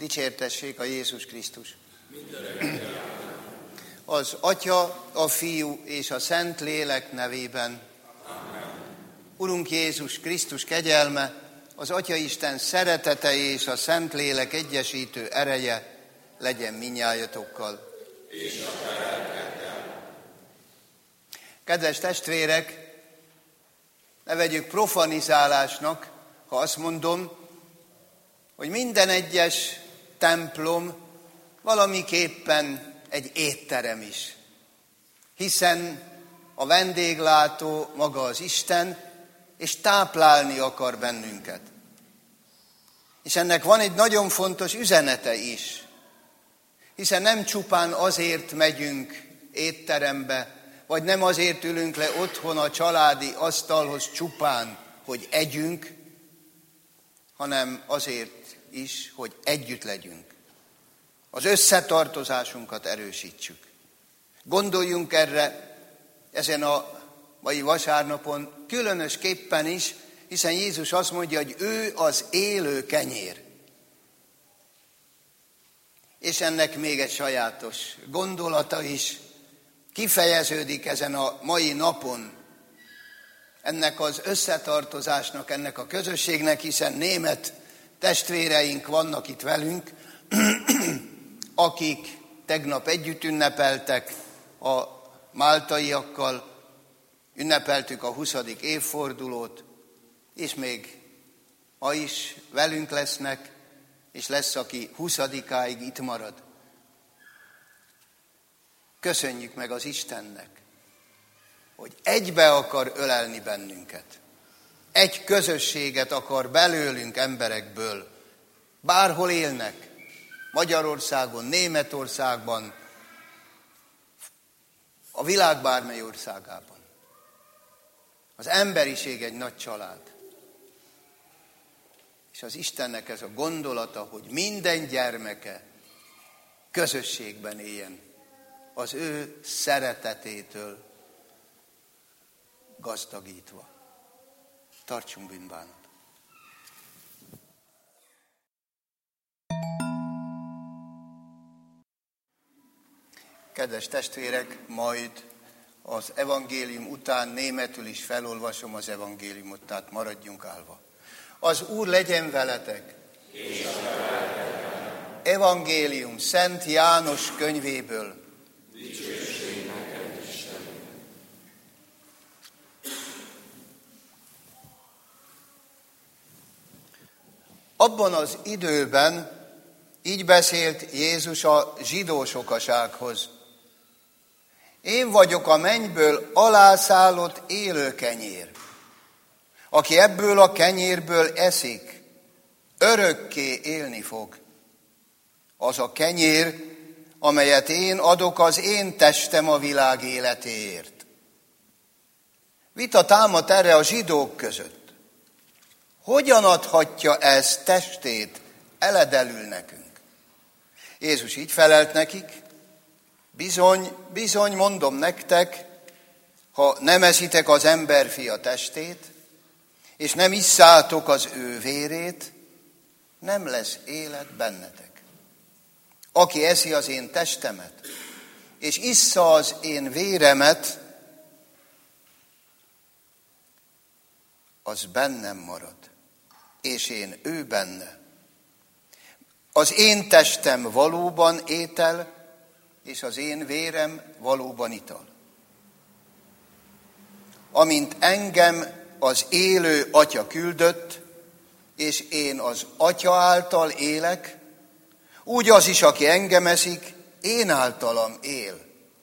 Dicsértessék a Jézus Krisztus. Az Atya, a Fiú és a Szent Lélek nevében. Amen. Urunk Jézus Krisztus kegyelme, az Atyaisten szeretete és a Szent Lélek egyesítő ereje legyen mindnyájatokkal. És a felelkedtel. Kedves testvérek, ne vegyük profanizálásnak, ha azt mondom, hogy minden egyes templom valamiképpen egy étterem is. Hiszen a vendéglátó maga az Isten, és táplálni akar bennünket. És ennek van egy nagyon fontos üzenete is. Hiszen nem csupán azért megyünk étterembe, vagy nem azért ülünk le otthon a családi asztalhoz csupán, hogy együnk, hanem azért is, hogy együtt legyünk. Az összetartozásunkat erősítsük. Gondoljunk erre ezen a mai vasárnapon különösképpen is, hiszen Jézus azt mondja, hogy ő az élő kenyér. És ennek még egy sajátos gondolata is kifejeződik ezen a mai napon, ennek az összetartozásnak, ennek a közösségnek, hiszen német testvéreink vannak itt velünk, akik tegnap együtt ünnepeltek a máltaiakkal, ünnepeltük a 20. évfordulót, és még ma is velünk lesznek, és lesz, aki 20-áig itt marad. Köszönjük meg az Istennek, hogy egybe akar ölelni bennünket. Egy közösséget akar belőlünk emberekből. Bárhol élnek, Magyarországon, Németországban, a világ bármely országában. Az emberiség egy nagy család. És az Istennek ez a gondolata, hogy minden gyermeke közösségben éljen, az ő szeretetétől gazdagítva. Tartsunk bűnbánat. Kedves testvérek, majd az evangélium után németül is felolvasom az evangéliumot, tehát maradjunk állva. Az Úr legyen veletek! És a veletek. Evangélium Szent János könyvéből. Dicsőség neked, Istenem! Abban az időben így beszélt Jézus a zsidó sokasághoz. Én vagyok a mennyből alászállott élő kenyér. Aki ebből a kenyérből eszik, örökké élni fog. Az a kenyér, amelyet én adok, az én testem a világ életéért. Vita támadt erre a zsidók között. Hogyan adhatja ez testét eledelül nekünk? Jézus így felelt nekik, bizony, bizony mondom nektek, ha nem eszitek az emberfia testét, és nem isszátok az ő vérét, nem lesz élet bennetek. Aki eszi az én testemet, és issza az én véremet, az bennem marad, és én ő benne. Az én testem valóban étel, és az én vérem valóban ital. Amint engem az élő Atya küldött, és én az Atya által élek, úgy az is, aki engem eszik, én általam él.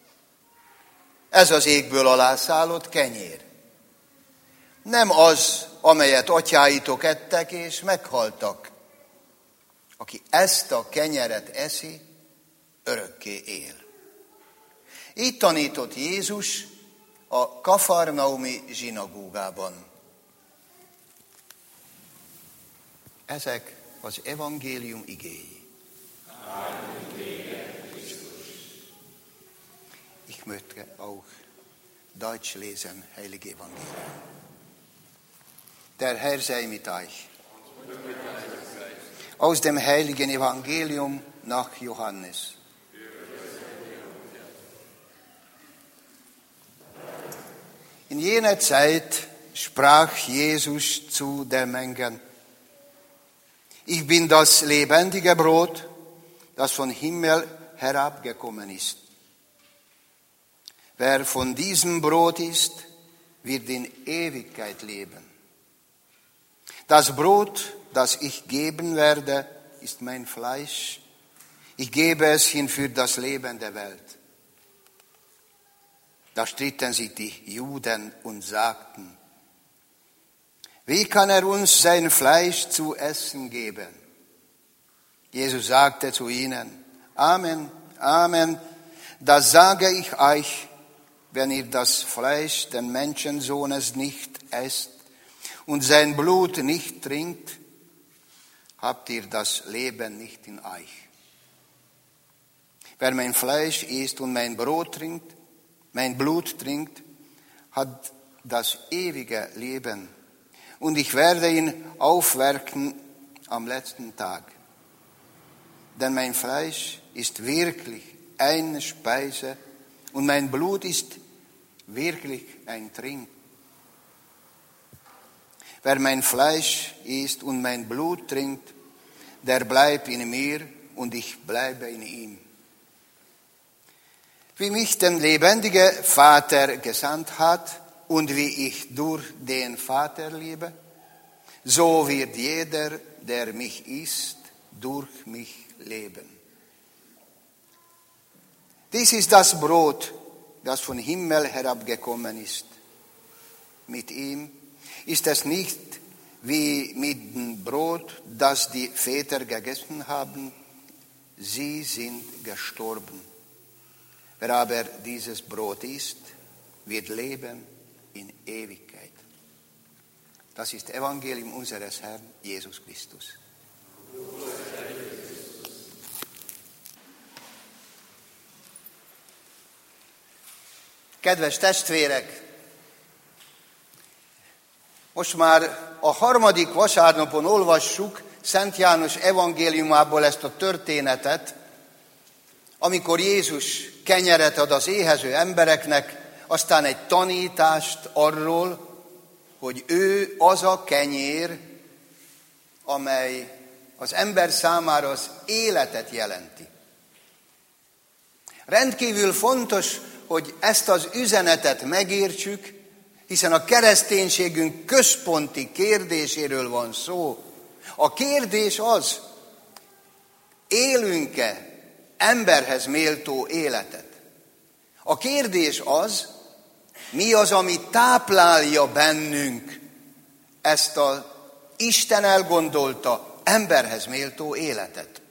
Ez az égből alászállott kenyér. Nem az, amelyet atyáitok ettek, és meghaltak. Aki ezt a kenyeret eszi, örökké él. Így tanított Jézus a kafarnaumi zsinagógában. Ezek az evangélium igéi. Ich möchte auch Deutsch lesen, Heilige Evangelium. Der Herr sei mit euch. Aus dem heiligen Evangelium nach Johannes. In jener Zeit sprach Jesus zu der Menge: Ich bin das lebendige Brot, das vom Himmel herabgekommen ist. Wer von diesem Brot isst, wird in Ewigkeit leben. Das Brot, das ich geben werde, ist mein Fleisch. Ich gebe es hin für das Leben der Welt. Da stritten sich die Juden und sagten: Wie kann er uns sein Fleisch zu essen geben? Jesus sagte zu ihnen: Amen, Amen, das sage ich euch, wenn ihr das Fleisch des Menschensohnes nicht esst und sein Blut nicht trinkt, habt ihr das Leben nicht in euch. Wer mein Fleisch isst und mein Blut trinkt, hat das ewige Leben. Und ich werde ihn aufwecken am letzten Tag. Denn mein Fleisch ist wirklich eine Speise und mein Blut ist wirklich ein Trink. Wer mein Fleisch isst und mein Blut trinkt, der bleibt in mir und ich bleibe in ihm. Wie mich der lebendige Vater gesandt hat und wie ich durch den Vater liebe, so wird jeder, der mich isst, durch mich leben. Dies ist das Brot, das vom Himmel herabgekommen ist. Mit ihm ist es nicht wie mit dem Brot, das die Väter gegessen haben. Sie sind gestorben. Wer aber dieses Brot isst, wird leben in Ewigkeit. Das ist Evangelium unseres Herrn Jesus Christus. Kedves testvérek! Most már a harmadik vasárnapon olvassuk Szent János evangéliumából ezt a történetet, amikor Jézus kenyeret ad az éhező embereknek, aztán egy tanítást arról, hogy ő az a kenyér, amely az ember számára az életet jelenti. Rendkívül fontos, hogy ezt az üzenetet megértsük, hiszen a kereszténységünk központi kérdéséről van szó. A kérdés az, élünk-e emberhez méltó életet? A kérdés az, mi az, ami táplálja bennünk ezt az Isten elgondolta emberhez méltó életet.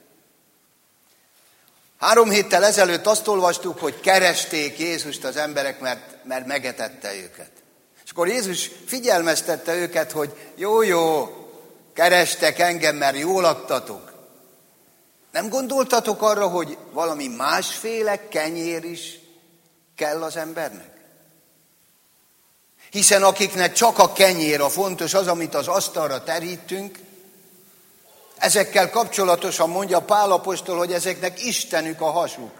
3 héttel ezelőtt azt olvastuk, hogy keresték Jézust az emberek, mert megetette őket. És akkor Jézus figyelmeztette őket, hogy jó, kerestek engem, mert jól adtatok. Nem gondoltatok arra, hogy valami másféle kenyér is kell az embernek? Hiszen akiknek csak a kenyér a fontos, az, amit az asztalra terítünk, ezekkel kapcsolatosan mondja Pál apostol, hogy ezeknek Istenük a hasuk.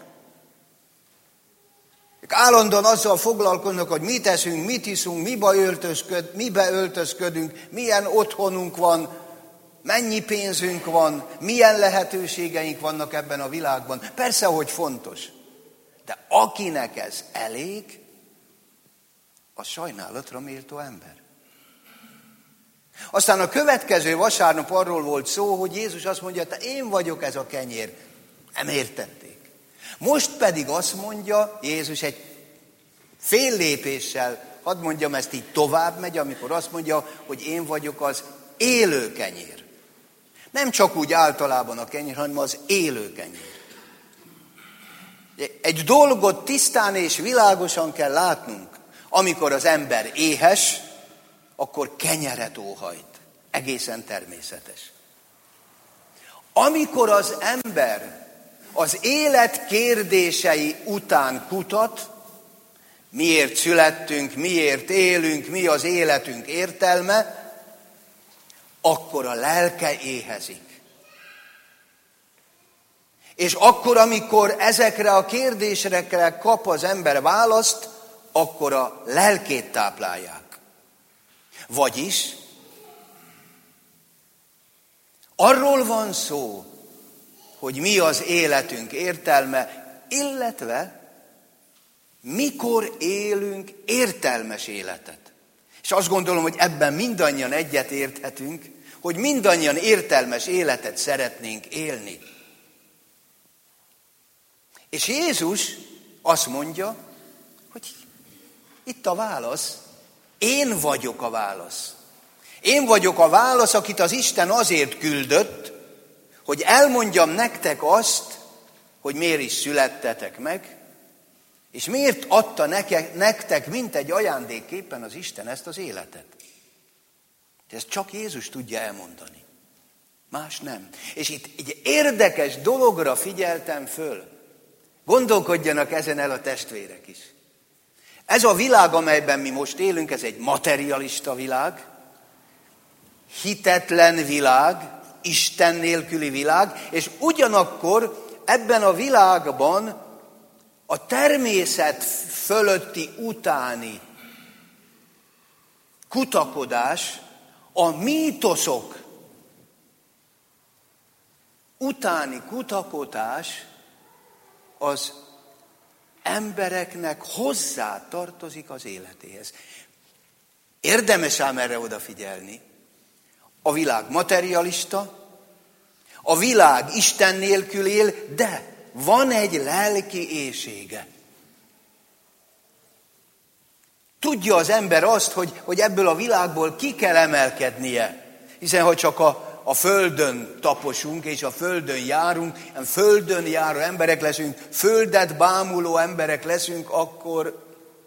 Ők állandóan azzal foglalkoznak, hogy mit eszünk, mit iszunk, mibe öltözködünk, milyen otthonunk van, mennyi pénzünk van, milyen lehetőségeink vannak ebben a világban. Persze, hogy fontos. De akinek ez elég, az sajnálatra méltó ember. Aztán a következő vasárnap arról volt szó, hogy Jézus azt mondja, te én vagyok ez a kenyér. Nem értették. Most pedig azt mondja Jézus egy fél lépéssel, hadd mondjam ezt így, tovább megy, amikor azt mondja, hogy én vagyok az élő kenyér. Nem csak úgy általában a kenyér, hanem az élő kenyér. Egy dolgot tisztán és világosan kell látnunk. Amikor az ember éhes, akkor kenyeret óhajt. Egészen természetes. Amikor az ember az élet kérdései után kutat, miért születtünk, miért élünk, mi az életünk értelme, akkor a lelke éhezik. És akkor, amikor ezekre a kérdésekre kap az ember választ, akkor a lelkét táplálják. Vagyis arról van szó, hogy mi az életünk értelme, illetve mikor élünk értelmes életet. És azt gondolom, hogy ebben mindannyian egyet érthetünk, hogy mindannyian értelmes életet szeretnénk élni. És Jézus azt mondja, hogy itt a válasz, én vagyok a válasz. Én vagyok a válasz, akit az Isten azért küldött, hogy elmondjam nektek azt, hogy miért is születtetek meg, és miért adta nektek mint egy ajándékképpen az Isten ezt az életet. Ezt csak Jézus tudja elmondani. Más nem. És itt egy érdekes dologra figyeltem föl. Gondolkodjanak ezen el a testvérek is. Ez a világ, amelyben mi most élünk, ez egy materialista világ, hitetlen világ, Isten nélküli világ, és ugyanakkor ebben a világban a természet fölötti utáni kutakodás, a mítoszok utáni kutakodás az embereknek hozzá tartozik az életéhez. Érdemes ám erre odafigyelni. A világ materialista, a világ Isten nélkül él, de van egy lelki éhsége. Tudja az ember azt, hogy ebből a világból ki kell emelkednie, hiszen ha csak a földön taposunk, és a földön járunk, földön járó emberek leszünk, földet bámuló emberek leszünk, akkor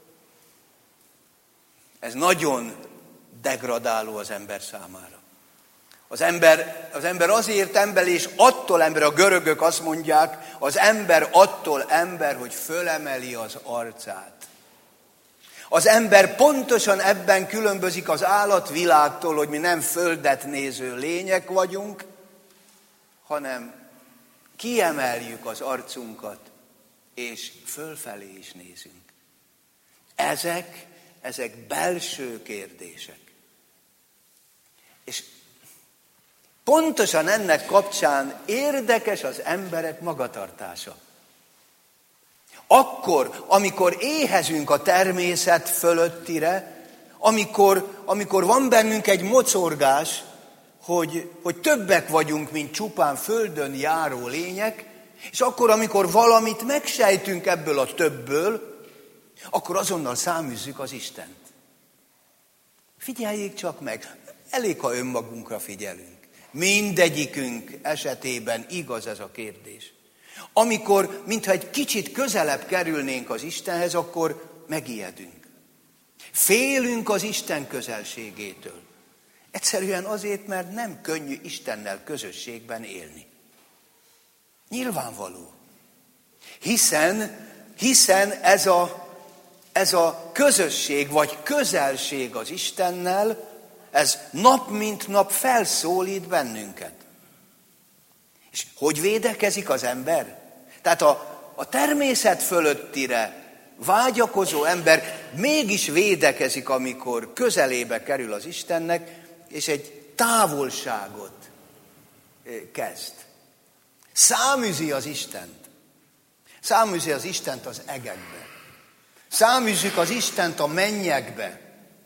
ez nagyon degradáló az ember számára. Az ember azért ember, és attól ember, a görögök azt mondják, az ember attól ember, hogy fölemeli az arcát. Az ember pontosan ebben különbözik az állatvilágtól, hogy mi nem földet néző lények vagyunk, hanem kiemeljük az arcunkat, és fölfelé is nézünk. Ezek belső kérdések. És pontosan ennek kapcsán érdekes az emberek magatartása. Akkor, amikor éhezünk a természet fölöttire, amikor van bennünk egy mocorgás, hogy többek vagyunk, mint csupán földön járó lények, és akkor, amikor valamit megsejtünk ebből a többből, akkor azonnal száműzzük az Istent. Figyeljék csak meg, elég, ha önmagunkra figyelünk. Mindegyikünk esetében igaz ez a kérdés. Amikor, mintha egy kicsit közelebb kerülnénk az Istenhez, akkor megijedünk. Félünk az Isten közelségétől. Egyszerűen azért, mert nem könnyű Istennel közösségben élni. Nyilvánvaló. Hiszen ez a közösség, vagy közelség az Istennel, ez nap mint nap felszólít bennünket. És hogy védekezik az ember? Tehát a természet fölöttire vágyakozó ember mégis védekezik, amikor közelébe kerül az Istennek, és egy távolságot kezd. Száműzi az Istent. Száműzi az Istent az egekbe. Száműzzük az Istent a mennyekbe.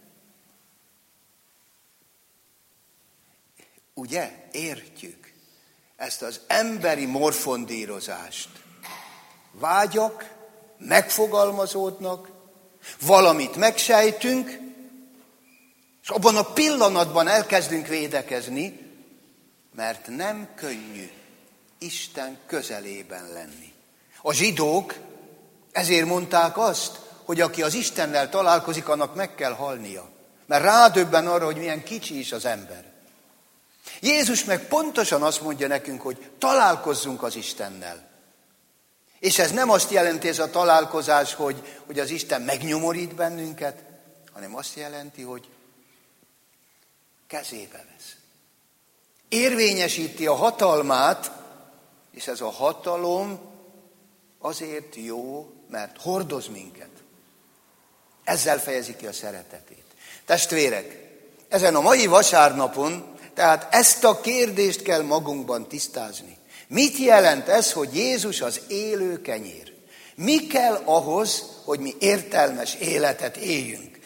Ugye? Értjük ezt az emberi morfondírozást. Vágyak megfogalmazódnak, valamit megsejtünk, és abban a pillanatban elkezdünk védekezni, mert nem könnyű Isten közelében lenni. A zsidók ezért mondták azt, hogy aki az Istennel találkozik, annak meg kell halnia. Mert rádöbben arra, hogy milyen kicsi is az ember. Jézus meg pontosan azt mondja nekünk, hogy találkozzunk az Istennel. És ez nem azt jelenti, ez a találkozás, hogy az Isten megnyomorít bennünket, hanem azt jelenti, hogy kezébe vesz. Érvényesíti a hatalmát És ez a hatalom azért jó, mert hordoz minket. Ezzel fejezi ki a szeretetét. Testvérek, ezen a mai vasárnapon, tehát ezt a kérdést kell magunkban tisztázni. Mit jelent ez, hogy Jézus az élő kenyér? Mi kell ahhoz, hogy mi értelmes életet éljünk?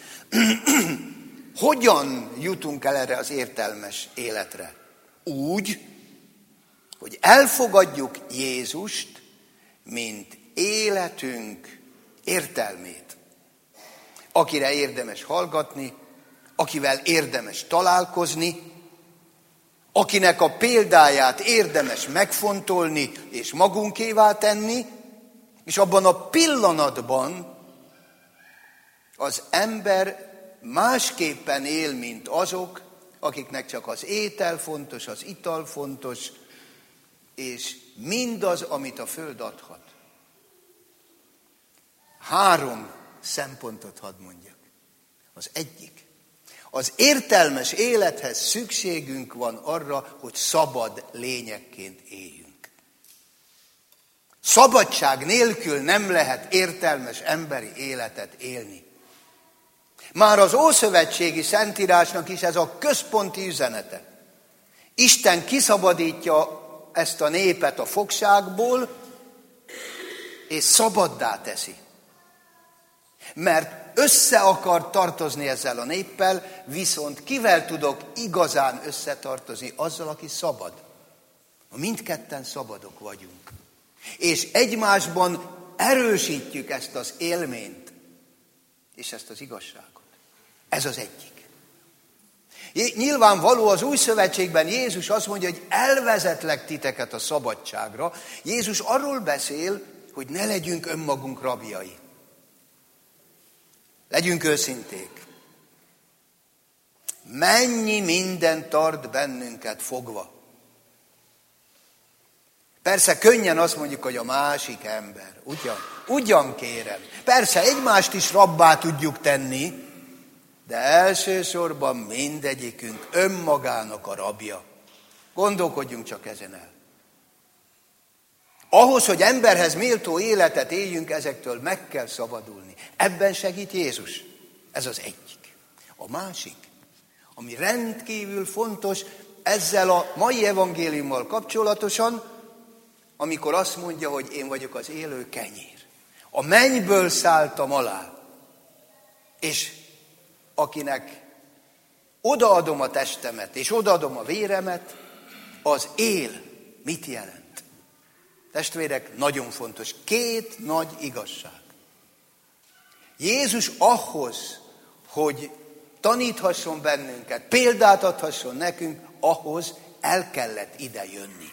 Hogyan jutunk el erre az értelmes életre? Úgy, hogy elfogadjuk Jézust, mint életünk értelmét, akire érdemes hallgatni, akivel érdemes találkozni, akinek a példáját érdemes megfontolni és magunkévá tenni, és abban a pillanatban az ember másképpen él, mint azok, akiknek csak az étel fontos, az ital fontos, és mindaz, amit a föld adhat. 3 szempontot hadd mondjak. Az egyik. Az értelmes élethez szükségünk van arra, hogy szabad lényekként éljünk. Szabadság nélkül nem lehet értelmes emberi életet élni. Már az Ószövetségi Szentírásnak is ez a központi üzenete. Isten kiszabadítja ezt a népet a fogságból, és szabaddá teszi. Mert össze akar tartozni ezzel a néppel, viszont kivel tudok igazán összetartozni? Azzal, aki szabad. Mindketten szabadok vagyunk. És egymásban erősítjük ezt az élményt, és ezt az igazságot. Ez az egyik. Nyilvánvaló az Új Szövetségben Jézus azt mondja, hogy elvezetlek titeket a szabadságra. Jézus arról beszél, hogy ne legyünk önmagunk rabjai. Legyünk őszinték. Mennyi minden tart bennünket fogva. Persze könnyen azt mondjuk, hogy a másik ember. Ugyan kérem. Persze egymást is rabbá tudjuk tenni, de elsősorban mindegyikünk önmagának a rabja. Gondolkodjunk csak ezen el. Ahhoz, hogy emberhez méltó életet éljünk, ezektől meg kell szabadulni. Ebben segít Jézus. Ez az egyik. A másik, ami rendkívül fontos ezzel a mai evangéliummal kapcsolatosan, amikor azt mondja, hogy én vagyok az élő kenyér. A mennyből szálltam alá, és akinek odaadom a testemet, és odaadom a véremet, az él. Mit jelent? Testvérek, nagyon fontos. 2 nagy igazság. Jézus ahhoz, hogy taníthasson bennünket, példát adhasson nekünk, ahhoz el kellett ide jönni.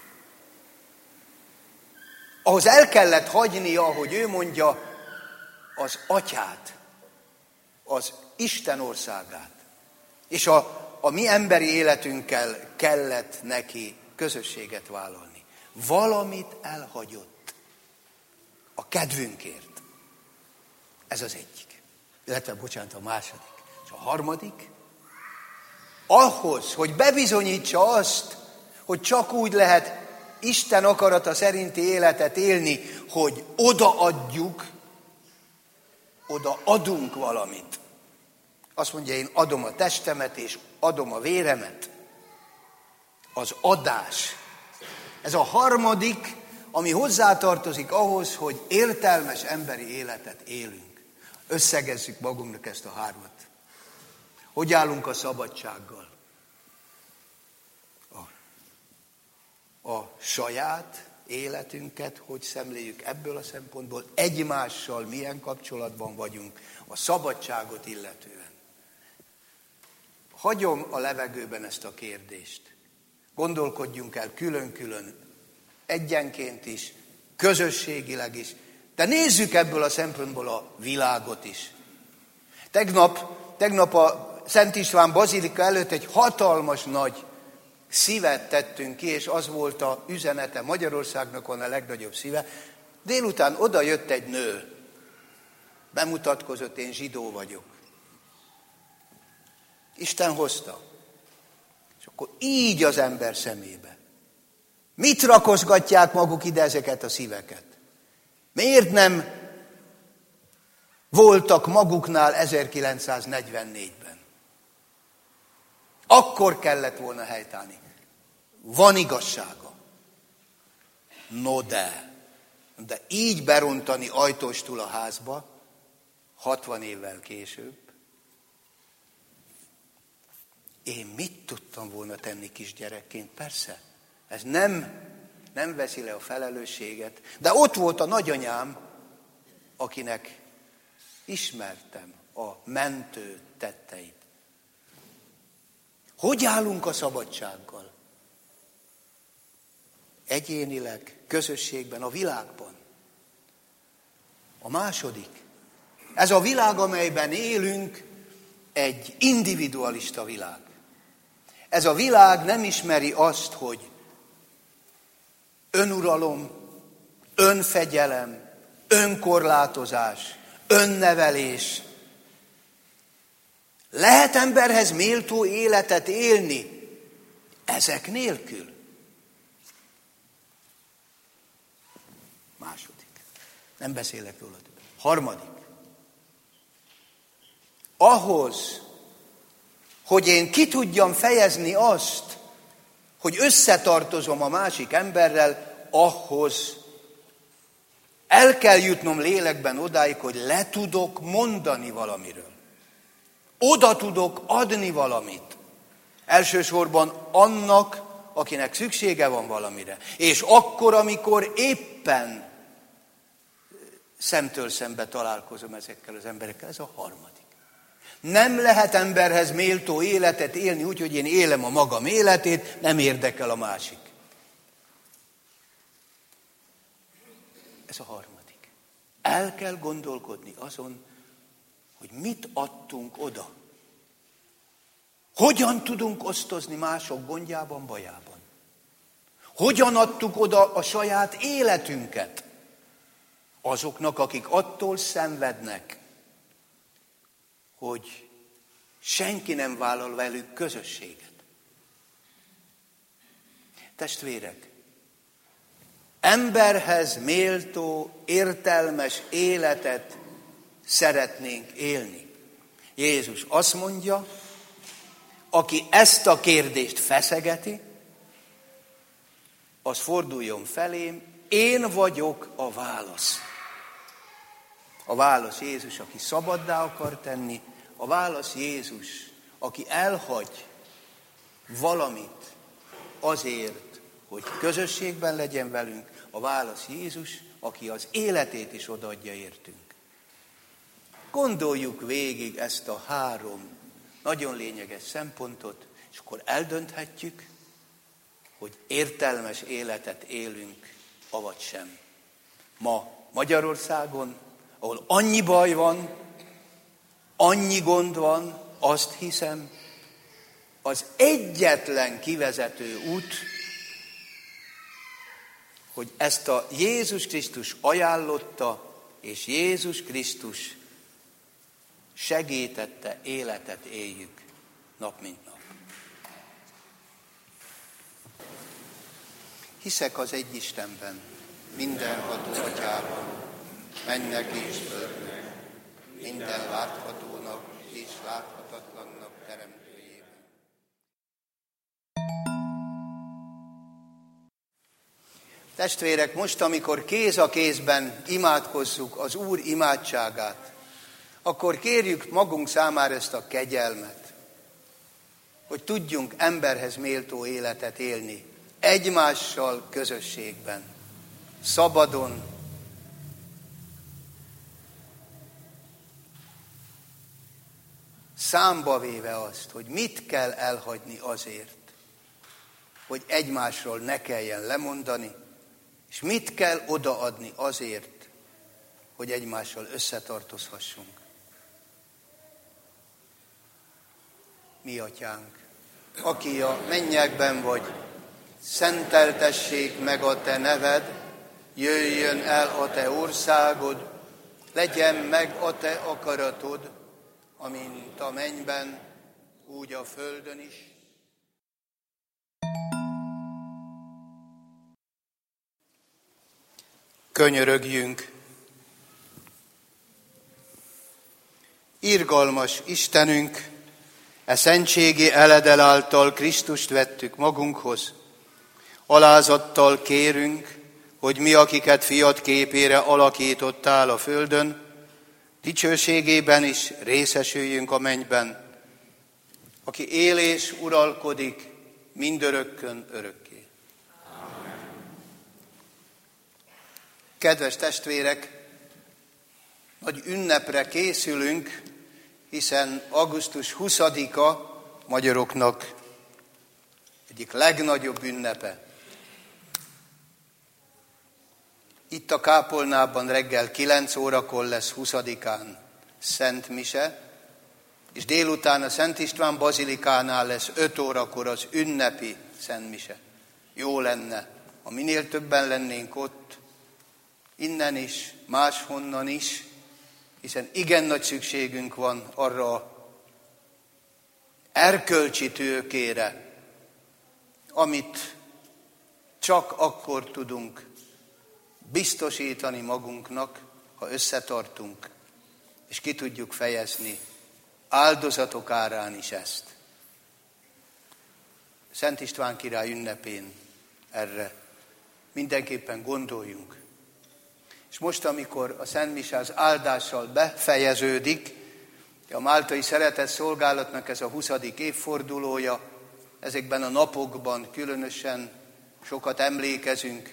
Ahhoz el kellett hagynia, ahogy ő mondja, az atyát, az Isten országát. És a mi emberi életünkkel kellett neki közösséget vállalni. Valamit elhagyott a kedvünkért. Ez az egyik. Illetve, a második. És a harmadik, ahhoz, hogy bebizonyítsa azt, hogy csak úgy lehet Isten akarata szerinti életet élni, hogy odaadunk valamit. Azt mondja, én adom a testemet, és adom a véremet. Az adás. Ez a harmadik, ami hozzátartozik ahhoz, hogy értelmes emberi életet élünk. Összegezzük magunknak ezt a 3. Hogy állunk a szabadsággal? A saját életünket, hogy szemléljük ebből a szempontból, egymással milyen kapcsolatban vagyunk, a szabadságot illetően. Hagyom a levegőben ezt a kérdést. Gondolkodjunk el külön-külön, egyenként is, közösségileg is, de nézzük ebből a szempontból a világot is. Tegnap a Szent István bazilika előtt egy hatalmas nagy szívet tettünk ki, és az volt a üzenete, Magyarországnak van a legnagyobb szíve. Délután oda jött egy nő, bemutatkozott, én zsidó vagyok. Isten hozta. És akkor így az ember szemébe. Mit rakosgatják maguk ide ezeket a szíveket? Miért nem voltak maguknál 1944-ben? Akkor kellett volna helytállni. Van igazsága. No de így berontani ajtóstól a házba, 60 évvel később, én mit tudtam volna tenni kisgyerekként? Persze, ez nem veszi le a felelősséget, de ott volt a nagyanyám, akinek ismertem a mentő tetteit. Hogy állunk a szabadsággal? Egyénileg, közösségben, a világban. A második. Ez a világ, amelyben élünk, egy individualista világ. Ez a világ nem ismeri azt, hogy önuralom, önfegyelem, önkorlátozás, önnevelés. Lehet emberhez méltó életet élni ezek nélkül? Második. Nem beszélek róla többet. Harmadik. Ahhoz, hogy én ki tudjam fejezni azt, hogy összetartozom a másik emberrel, ahhoz el kell jutnom lélekben odáig, hogy le tudok mondani valamiről. Oda tudok adni valamit. Elsősorban annak, akinek szüksége van valamire. És akkor, amikor éppen szemtől szembe találkozom ezekkel az emberekkel, ez a harmadik. Nem lehet emberhez méltó életet élni úgy, hogy én élem a magam életét, nem érdekel a másik. Ez a harmadik. El kell gondolkodni azon, hogy mit adtunk oda. Hogyan tudunk osztozni mások gondjában, bajában? Hogyan adtuk oda a saját életünket azoknak, akik attól szenvednek, hogy senki nem vállal velük közösséget? Testvérek, emberhez méltó, értelmes életet szeretnénk élni. Jézus azt mondja, aki ezt a kérdést feszegeti, az forduljon felém, én vagyok a válasz. A válasz Jézus, aki szabaddá akar tenni, a válasz Jézus, aki elhagy valamit azért, hogy közösségben legyen velünk, a válasz Jézus, aki az életét is odaadja értünk. Gondoljuk végig ezt a 3 nagyon lényeges szempontot, és akkor eldönthetjük, hogy értelmes életet élünk, avagy sem. Ma Magyarországon, ahol annyi baj van, annyi gond van, azt hiszem, az egyetlen kivezető út, hogy ezt a Jézus Krisztus ajánlotta, és Jézus Krisztus segítette életet éljük nap mint nap. Hiszek az egy Istenben, mindenható Atyában, mennek és földnek, minden láthatónak és láthatatlannak teremtőjében. Testvérek, most, amikor kéz a kézben imádkozzuk az Úr imádságát, akkor kérjük magunk számára ezt a kegyelmet, hogy tudjunk emberhez méltó életet élni, egymással közösségben, szabadon, számba véve azt, hogy mit kell elhagyni azért, hogy egymásról ne kelljen lemondani, és mit kell odaadni azért, hogy egymással összetartozhassunk. Mi Atyánk, aki a mennyekben vagy, szenteltessék meg a te neved, jöjjön el a te országod, legyen meg a te akaratod, amint a mennyben, úgy a földön is. Könyörögjünk! Irgalmas Istenünk, e szentségi eledel által Krisztust vettük magunkhoz. Alázattal kérünk, hogy mi, akiket fiad képére alakítottál a földön, dicsőségében is részesüljünk a mennyben, aki él és uralkodik mindörökkön örökké. Amen. Kedves testvérek, nagy ünnepre készülünk, hiszen augusztus 20-a magyaroknak egyik legnagyobb ünnepe. Itt a kápolnában reggel 9 órakor lesz 20-án Szent Mise, és délután a Szent István bazilikánál lesz 5 órakor az ünnepi Szent Mise. Jó lenne, ha minél többen lennénk ott, innen is, máshonnan is, hiszen igen nagy szükségünk van arra erkölcsi tőkére, amit csak akkor tudunk biztosítani magunknak, ha összetartunk, és ki tudjuk fejezni áldozatok árán is ezt. Szent István király ünnepén erre mindenképpen gondoljunk. És most, amikor a Szent Mise az áldással befejeződik, a máltai szeretett szolgálatnak ez a 20. évfordulója, ezekben a napokban különösen sokat emlékezünk.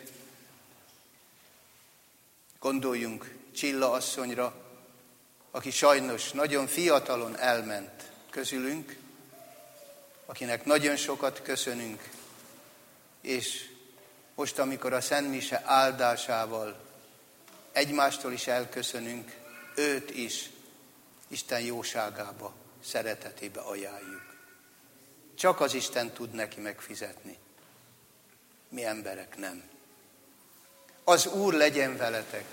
Gondoljunk Csilla asszonyra, aki sajnos nagyon fiatalon elment közülünk, akinek nagyon sokat köszönünk, és most, amikor a Szent Mise áldásával egymástól is elköszönünk, őt is Isten jóságába, szeretetébe ajánljuk. Csak az Isten tud neki megfizetni. Mi emberek nem. Az Úr legyen veletek.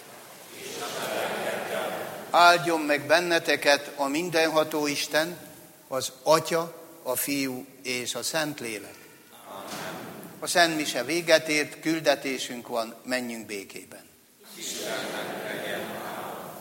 Áldjon meg benneteket a mindenható Isten, az Atya, a Fiú és a Szentlélek. A Szent Mise véget ért, küldetésünk van, menjünk békében. Istennek legyen hála.